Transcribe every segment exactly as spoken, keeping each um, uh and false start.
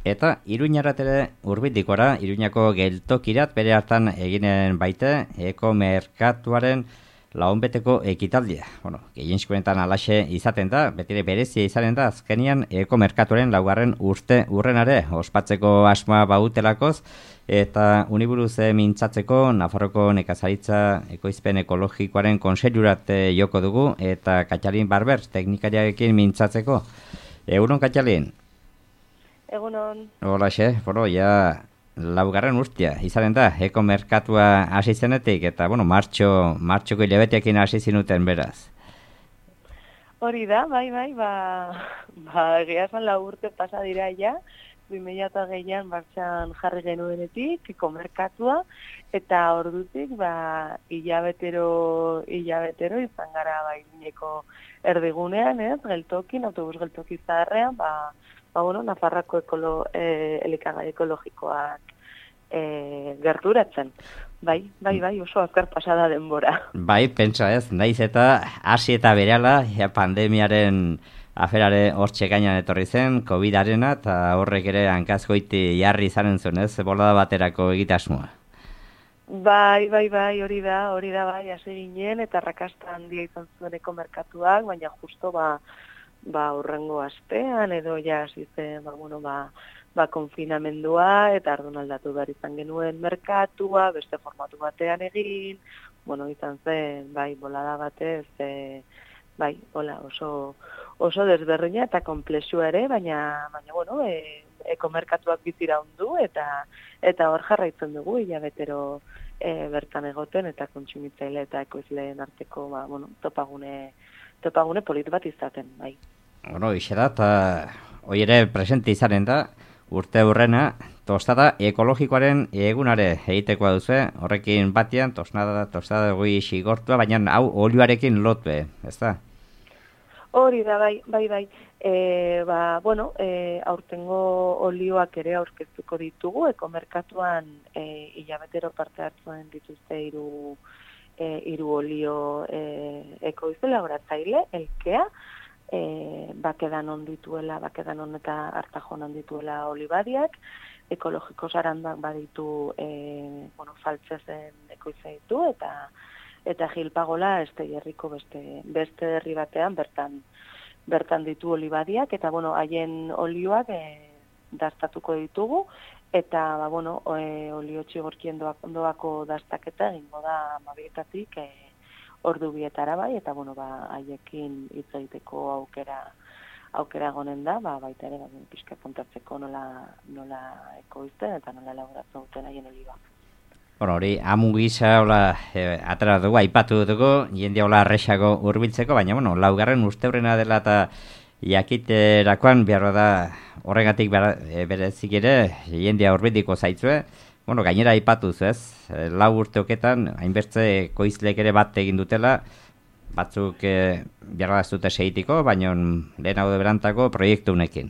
Eta Iruñarat ere hurbilikora, Iruñako geltokirat bere hartan eginen baite ekomerkatuaren launbeteko ekitaldia. Bueno, gehienezkoetan alaxe izaten da, betire berezia izaten da, azkenian ekomerkatuaren laugarren urte urrenare ospatzeko asmoa bautelakoz, eta uniburuz mintzatzeko Nafarroko nekazaritza ekoizpen ekologikoaren konseilurat joko dugu, eta Katxalin Barber teknikariarekin mintzatzeko. Egunon, Katxalin? Egunon. Holaxe, bueno, ja laugarren urtea izaten da, ekomerkatua hasi zenetik, eta, bueno, martxo, martxoko hilabeteekin hasi zinuten beraz. Hori da, bai, bai, ba, ba egia esan lau urte pasa dira ja, bi mila hogeian martxan jarri genuenetik, ekomerkatua, eta ordutik, ba, hilabetero, hilabetero izan gara, ba, Iruñeko erdigunean, ez, geltokin, autobus geltoki zaharrean, ba, ba, bueno, Nafarrako ekolo, e, elikagai ekologikoak e, gerturatzen. Bai, bai, bai, oso azkar pasada denbora. Bai, pentsa ez, naiz eta hasi eta berehala, ja, pandemiaren aferare hortxe gainan etorri zen, COVIDarena, eta horrek ere hankazkoiti jarri izanen zuen, ez, bolada baterako egitasmoa. Bai, bai, bai, hori da, hori da, bai, hasi ginen, eta rakasta handia izan zuen ekomerkatuak, baina justo, ba, ba, urrengo astean, edo ja, hasi zen, ba, bueno, ba, ba, konfinamendua, eta ardun aldatu behar izan genuen merkatua, beste formatu batean egin, bueno, izan zen, bai, bolada batez, e, bai, hola, oso, oso desberdina eta komplexua ere, baina, baina, bueno, e, ekomerkatuak bizira ondu, eta, eta hor jarraitzen dugu, hilabetero e, bertan egoten, eta kontsumitzaile eta ekoizleen arteko, ba, bueno, topagune, topagune polit bat izaten, bai. Bueno, ixe da, eta hoi ere presente izanen da, urte hurrena, tostada ekologikoaren egunare egitekoa duzu, horrekin batian, tostada, tostada goi xigortua, baina hau olioarekin lotue, ez da? Hori da, bai, bai, bai. E, ba, bueno, e, aurtengo olioak ere aurkeztuko ditugu, ekomerkatuan e, hilabetero parte hartzen dituzte hiru e, hiru olio e, ekoizle laboratzaile, elkea, E, bakedan on dituela, bakedan on eta hartajon on dituela olibadiak, ekologiko sarandak baditu e, bueno, faltzezen ekoizle ditu, eta eta Gilpagola este herriko beste beste herri batean bertan bertan ditu olibadiak, eta bueno, haien olioak e, dastatuko ditugu, eta ba, bueno, e, olio txigorkien doako dastaketa egingo da hamabietatik e, ordu bietara bai, eta bueno, ba, haiekin hitz egiteko aukera aukera egonen da, ba, baita ere, ba, pixka kontatzeko nola, nola ekoizten eta nola elaboratzen duten haien oliba. Bueno, hori, amu gisa, hola, e, atera dugu, aipatu dugu, jende hola arrexago hurbiltzeko, baina, bueno, laugarren usteurrena dela eta jakiterakoan behar da horregatik e, berezik ere, jendea hurbiliko zaitzue. Bueno, gainera aipatu ez, lau urteoketan, hainbertze koizlek ere bat egin dutela, batzuk e, behar da zute segitiko, baina lehen hau berantako proiektu unekin.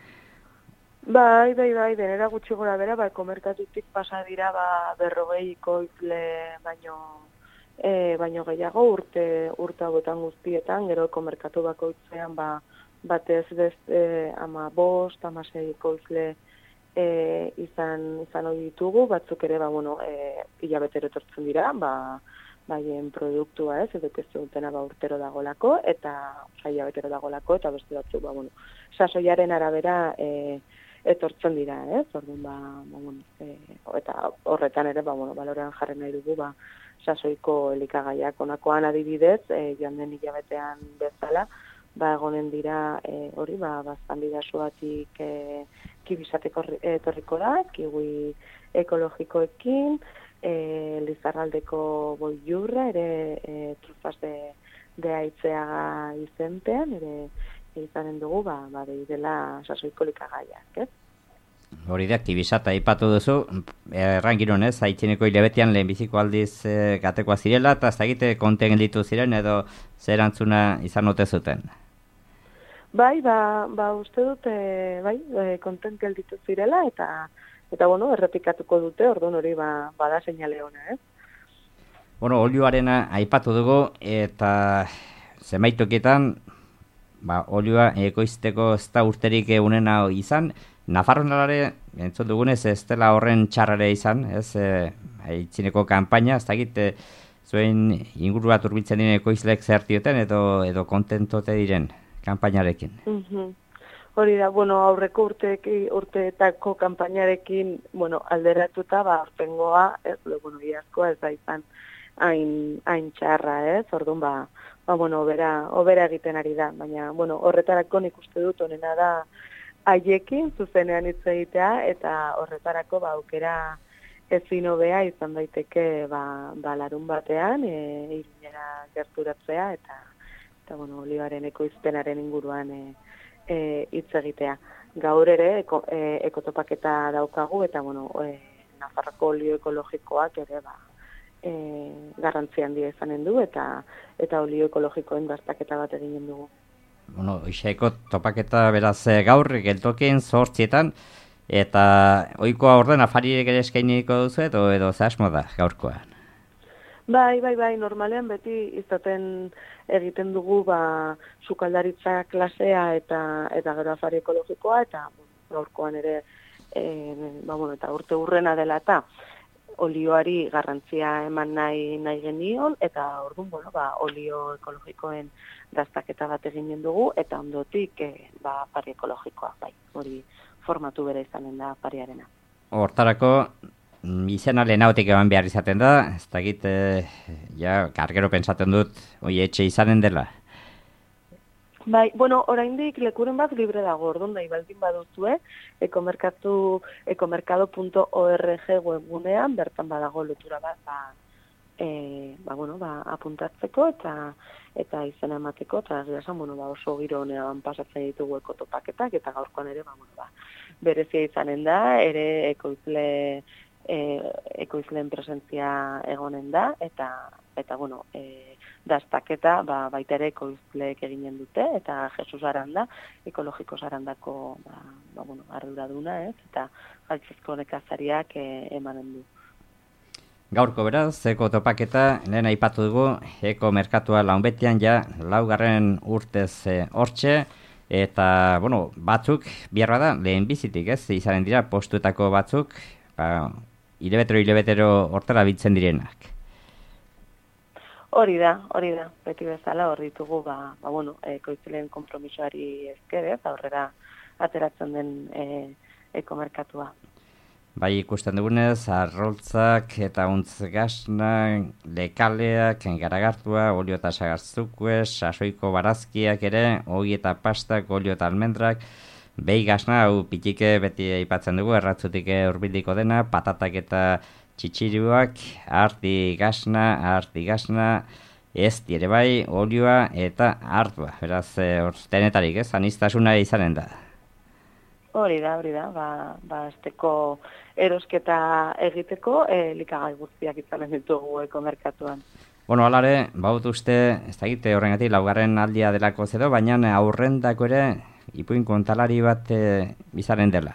Bai, bai, bai, denera gutxi gora bera, bai, komerkatutik pasa dira, ba, berrogei koizle baino, e, baino gehiago urte, urte hauetan guztietan, gero komerkatu bakoitzean, ba, batez beste ama bost, ama sei koizle, E, izan izan hori ditugu, batzuk ere, ba, bueno, e, hilabetero etortzen dira, ba, baien produktua ez, edo keztu dutena ba, urtero dagolako, eta oza, hilabetero dagolako, eta beste batzuk, ba, bueno, sasoiaren arabera e, etortzen dira, ez, orduan, ba, ba, bueno, e, eta horretan ere, ba, bueno, balorean jarri nahi dugu, ba, sasoiko elikagaiak onakoan adibidez, e, joan den hilabetean bezala, ba, egonen dira, e, hori, ba, baztan bidazuatik e, kibisateko etorriko da, kiwi ekologikoekin, e, Lizarraldeko boilurra, ere e, trufaz de, de aitzeaga izenpean, ere izanen dugu, ba, ba dela sasoiko likagaiak, ez? Hori da, kibisata aipatu duzu, errangiron ez, haitzineko hilabetean lehenbiziko aldiz e, gatekoa zirela, eta ez egite konten ditu ziren, edo zer antzuna izan ote zuten? Bai, ba, ba uste dut, e, bai, e, kontent gelditu zirela, eta, eta bueno, errepikatuko dute, orduan hori ba, bada seinale ona, ez? Bueno, olioarena aipatu dugu, eta zenbaitokietan, ba, olioa ekoizteko ez da urterik unena izan, Nafarroan entzun dugunez ez dela horren txarrare izan, ez, e, aitzineko kanpaina, ez dakit, e, zuen inguru bat urbiltzen diren ekoizlek zertioten edo, edo kontentote diren kanpainarekin. Mm-hmm. Hori da, bueno, aurreko urteekin, urteetako kanpainarekin, bueno, alderatuta, ba, aurtengoa, ez, bueno, iazkoa ez da izan hain, hain txarra, ez, orduan, ba, ba, bueno, obera, obera egiten ari da, baina, bueno, horretarako nik uste dut onena da haiekin zuzenean hitz egitea, eta horretarako, ba, aukera ezin hobea izan daiteke, ba, ba larun batean, e, Iruñera gerturatzea, eta, eta, bueno, olioaren ekoizpenaren inguruan, e, E, hitz egitea. Gaur ere eko, e, ekotopaketa daukagu eta bueno, e, Nafarroko olio ekologikoak ere ba, e, garrantzi handia izanen du eta eta olio ekologikoen dastaketa bat eginen dugu. Bueno, ekotopaketa beraz gaur geltokien zortzietan eta ohikoa orden afariek ere eskainiko duzu edo edo ze asmo da gaurkoan? Bai, bai, bai, normalean beti izaten egiten dugu ba sukaldaritza klasea eta eta gero afari ekologikoa eta gaurkoan ere e, ba, bueno, eta urte urrena dela eta olioari garrantzia eman nahi nahi genion eta orduan bueno, ba, olio ekologikoen dastaketa bat eginen dugu eta ondotik e, ba afari ekologikoa bai, hori formatu bere izanen da afariarena. Hortarako izena lehenautik eman behar izaten da, ez dakit, e, ja, kargero pensaten dut, oi etxe izanen dela. Bai, bueno, oraindik lekuren bat libre dago, orduan nahi baldin baduzue, ekomerkatu, ekomerkado punto org webgunean, bertan badago lotura bat, ba, e, ba, bueno, ba, apuntatzeko eta eta izena emateko, eta esan, bueno, ba, oso giro honean pasatzen ditugu ekotopaketak, eta gaurkoan ere, ba, bueno, ba, berezia izanen da, ere ekoizle E, ekoizleen presentzia egonen da, eta, eta bueno, e, dastaketa ba, baita ere ekoizleek eginen dute, eta Jesus Aranda, ekologiko Arandako ba, ba, bueno, arduraduna, ez, eta galtzezko nekazariak e, emanen du. Gaurko beraz, eko topaketa, lehen aipatu dugu, eko merkatua launbetian ja, laugarren urtez e, hortxe, eta, bueno, batzuk, biarra da, lehen bizitik, ez, izanen dira, postuetako batzuk, ba, hilebetero hilebetero hortara bitzen direnak. Hori da, hori da, beti bezala hor ditugu, ba, ba bueno, ekoizleen konpromisoari esker, ez, aurrera ateratzen den e, ekomerkatua. Bai, ikusten dugunez, arroltzak eta untz gasna, lekaleak, garagartua, olio eta sagarzukue, sasoiko barazkiak ere, ogi eta pastak, olio eta almendrak, behi gasna, hau pitike beti aipatzen dugu, erratzutik urbildiko dena, patatak eta txitxiruak, arti gasna, arti gasna, ez dire bai, olioa eta hartua. Beraz, denetarik, ez, anistasuna izanen da. Hori da, hori da, ba, ba azteko erosketa egiteko, e, likagai guztiak izanen ditugu ekomerkatuan. Bueno, alare, baut uste, ez da egite horrengatik, laugarren aldia delako zedo, baina aurrendako ere, ipuin kontalari bat e, bizaren dela.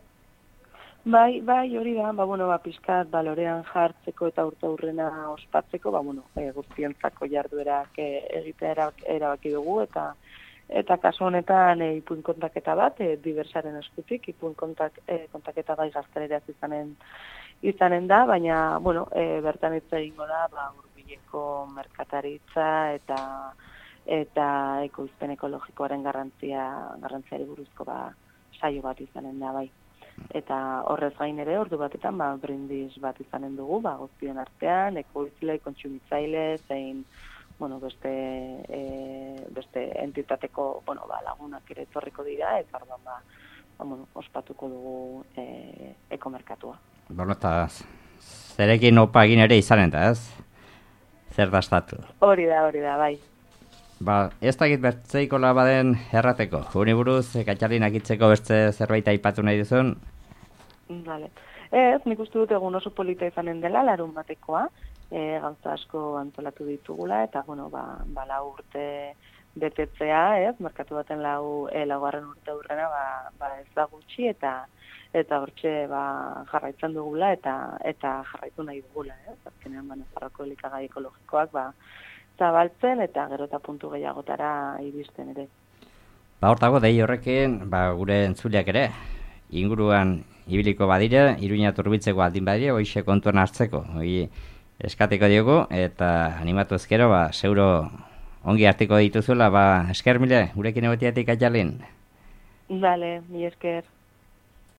Bai, bai, hori da, ba, bueno, ba, pizkat balorean jartzeko eta urte aurrena ospatzeko, ba, bueno, e, guztientzako jarduerak e, egitea erabaki dugu, eta eta kasu honetan e, ipuin kontaketa bat, e, diversaren eskutik, ipuin kontak, e, kontaketa bai gazteleraz izanen, izanen da, baina, bueno, e, bertan hitz egingo da, ba, hurbileko merkataritza eta eta ekoizpen ekologikoaren garrantzia, garrantziari buruzko ba, saio bat izanen da bai. Eta horrez gain ere, ordu batetan, ba, brindis bat izanen dugu, ba, guztien artean, ekoizle, kontsumitzaile, zein, bueno, beste, e, beste entitateko, bueno, ba, lagunak ere etorriko dira, eta orduan, ba, ba, bueno, ospatuko dugu e, ekomerkatua. Bueno, eta zerekin opa egin ere izanen da, ez? Zer dastatu? Hori da, hori da, bai. Ba, ez dakit bertzeiko labaden errateko. Huni buruz, Katxalinak itzeko bertze zerbait aipatu nahi duzun? Vale. Ez, nik uste dut egun oso polita izanen dela, larun batekoa, e, gauza asko antolatu ditugula, eta, bueno, ba, ba lau urte betetzea, ez, merkatu baten lau, e, laugarren urte urrena, ba, ba ez da gutxi, eta eta hortxe ba, jarraitzen dugula, eta eta jarraitu nahi dugula, ez, azkenean, ba, Nafarroko elikagai ekologikoak, ba, zabaltzen eta gero eta puntu gehiagotara iristen ere. Ba, hortago, dei horrekin, ba, gure entzuleak ere, inguruan ibiliko badire, Iruña turbiltzeko aldin badire, hoxe kontuan hartzeko. Hoi eskateko diogu, eta animatu ezkero, ba, zeuro ongi hartiko dituzuela, ba, esker mile, gurekin egotiatik aitalin. Vale, mi esker.